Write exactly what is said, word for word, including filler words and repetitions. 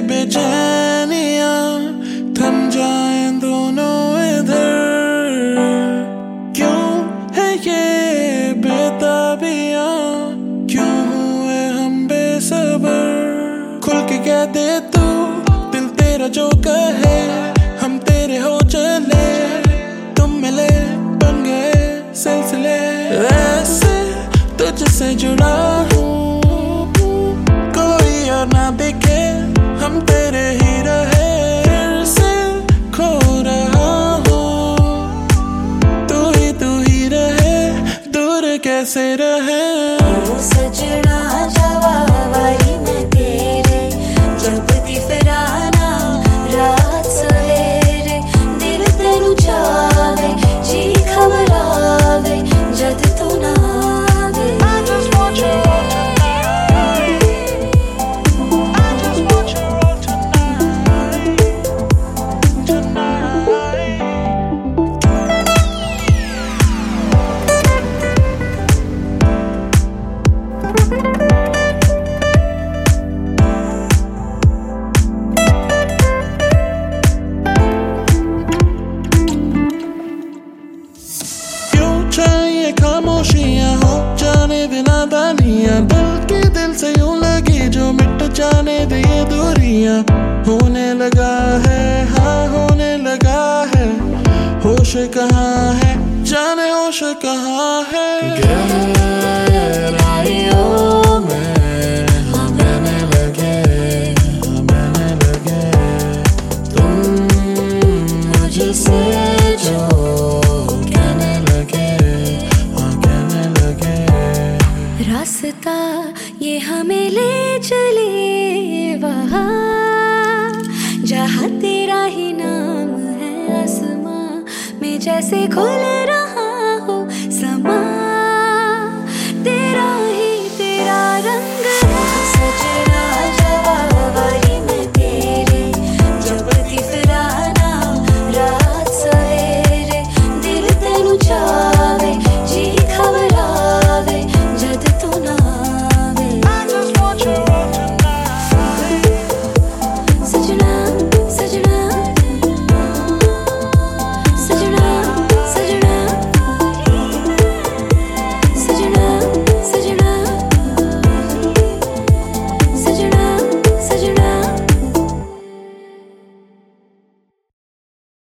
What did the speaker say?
बेचैनियां थम जाएं दोनों इधर। क्यों है ये बेताबियां, क्यों हुए हम बेसबर। खुल के कह दे तू दिल तेरा जो कहे, हम तेरे हो चले, तुम मिले बन गए सिलसिले। वैसे तुझसे जुड़ा हूँ, कोई और ना दिखे, हम तेरे ही रहे। फिर से खो रहा हूँ, तू ही तू ही रहे, दूर कैसे रहे। सजना जवाब आई मैं तेरे, जब दी फिराना रात सवेरे। दिल तेनू चावे, जी घबरावे, जद तू ना आवे। खामोशियां हो जाने बिना दानियां, दिल के दिल से यूं लगी जो मिट जाने दे ये दूरियां। होने लगा है, हाँ होने लगा है, होश कहाँ है जाने होश कहाँ है। गहराइयों में हाँ बहने लगे, हाँ बहने लगे तुम मुझसे जो रास्ता ये हमें ले चले वहाँ, जहाँ तेरा ही नाम है। आसमां में जैसे खुल रहा